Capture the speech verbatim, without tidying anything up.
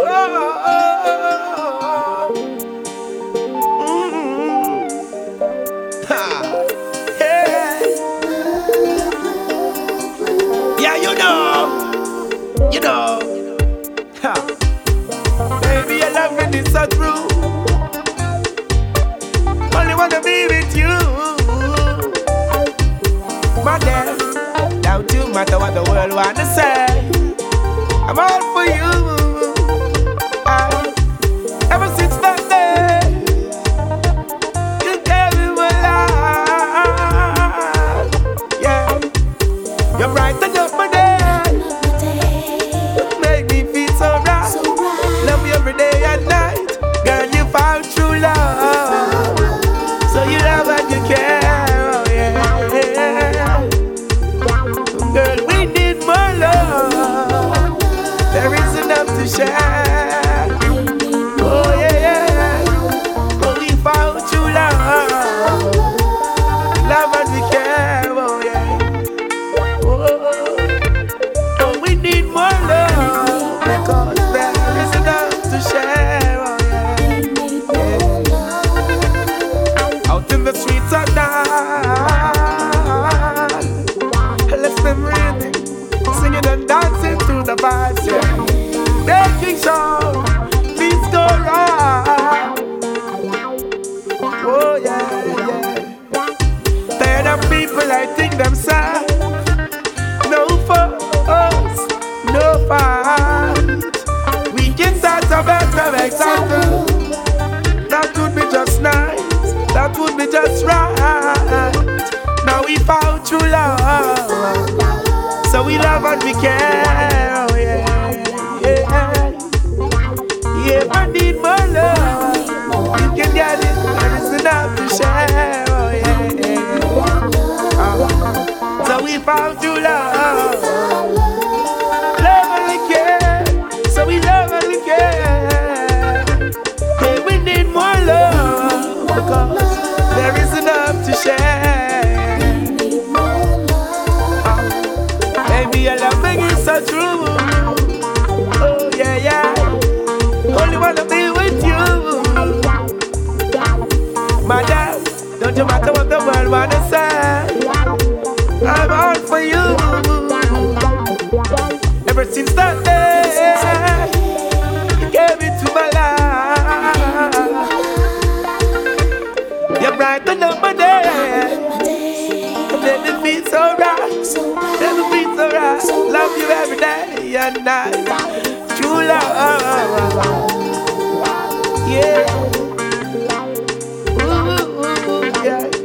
oh, mm, ha, yeah, yeah, you know, you know, ha, baby, your loving is so true. Only wanna be with you, my girl. Doubt you matter what the world wanna say. I'm all for you. I, ever since that day, you gave me my life. Yeah, you brighten up my day, make me feel so right. Love you every day and night. Girl, you found true love, so you love and you care. Oh yeah, girl, we need more love. There is enough to share. Oh yeah, yeah. Oh, we found true love, love and we care. Oh yeah. Oh, oh, we need more love because there is enough to share. Oh yeah, yeah. Out in the streets at night, let's them rhythm, singing and dancing to the vibes, yeah. Making sure things go right. Oh yeah, yeah. Tired of people lighting themselves. No fuss, no fight. We can start a better example. That would be just nice. That would be just right. Now we found true love, so we love and we care. Oh yeah, yeah. Yeah, I need more love. You can get it, there is enough to share. Oh yeah, yeah. Uh, so we found true love, love and we care. So we love and we care. Hey, we need more love because there is enough to share. Uh, baby, your loving is so true. Oh yeah, yeah. Only wanna be with you, my dad. Don't you matter what the world wanna say. I'm all for you. Ever since that day, you gave it to my life. You brighten up my day, let me feel so right, let me feel so right. Love you every day and night. True love, yeah. Ooh, ooh, ooh, yeah.